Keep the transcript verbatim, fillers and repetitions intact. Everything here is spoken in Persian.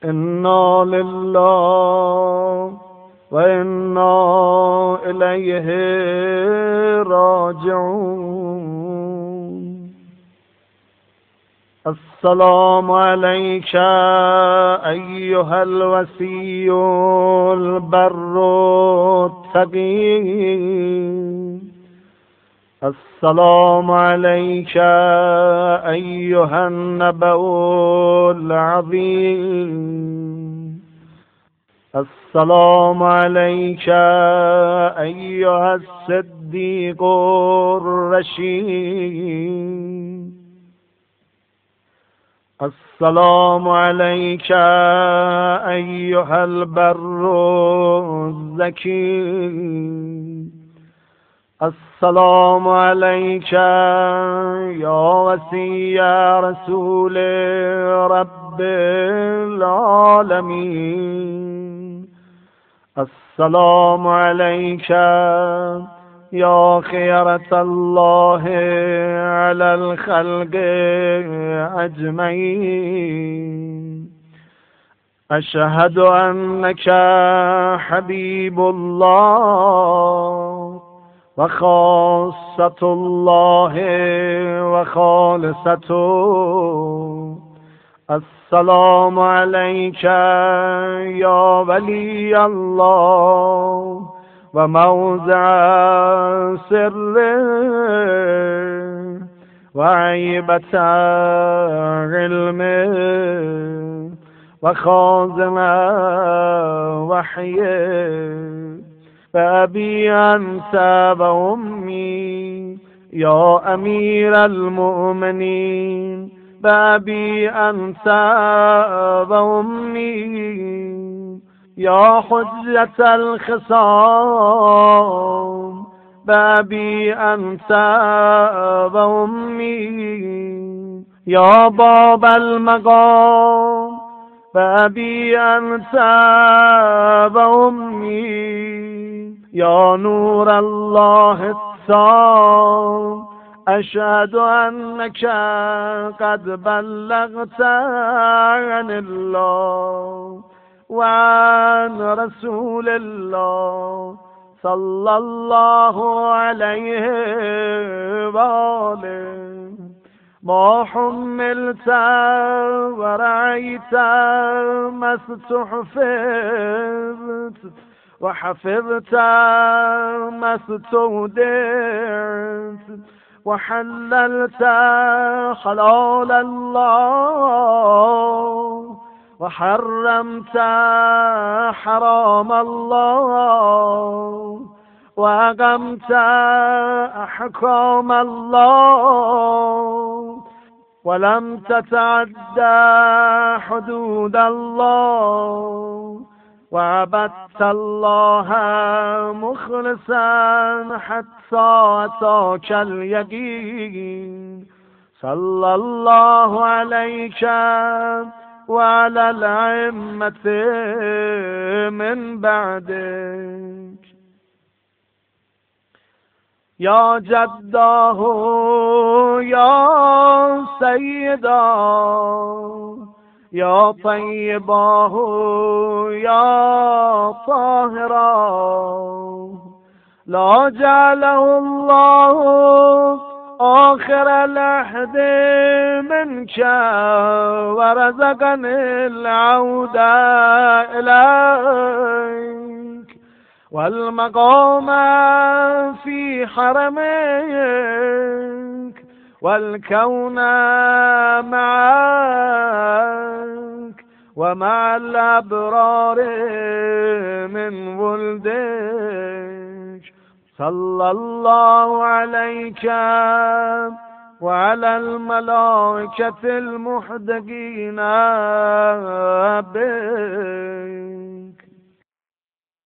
إنا لله وإنا إليه راجعون. السلام عليك أيها الوصي البر التقي. السلام عليك أيها النبأ العظيم. السلام عليك أيها الصديق الرشيد. السلام عليك أيها البر الزكي. السلام عليك يا وصي رسول رب العالمين. السلام عليك يا خيرة الله على الخلق أجمعين. أشهد أنك حبيب الله وخاصة الله وخالصته. السلام عليك يا ولي الله وموضع سر وعيبة علم وخازن وحي. فأبي أنت وأمي يا أمير المؤمنين. بأبي أنت وأمي يا حجة الخصام. بأبي أنت وأمي يا باب المقام. بأبي أنت وأمي يا نور الله التام. أشهد أنك قد بلغت عن الله وعن رسول الله صلى الله عليه وآله. ما حملت ورعيت ما استحفظت وحفظت ما استودعت وحللت حلال الله وحرمت حرام الله وأقمت أحكام الله ولم تتعدى حدود الله وعبدت الله مخلصا حتى أتاك اليقين. صلى الله عليك وعلى الأئمة من بعدك. يا جداه يا سيداه يا طيباه يا طاهراه. لا جعله الله آخر العهد منك ورزقني العود إليك والمقام في حرمك والكون معك ومع الأبرار من ولدك. صلى الله عليك وعلى الملائكة المحدقين بك.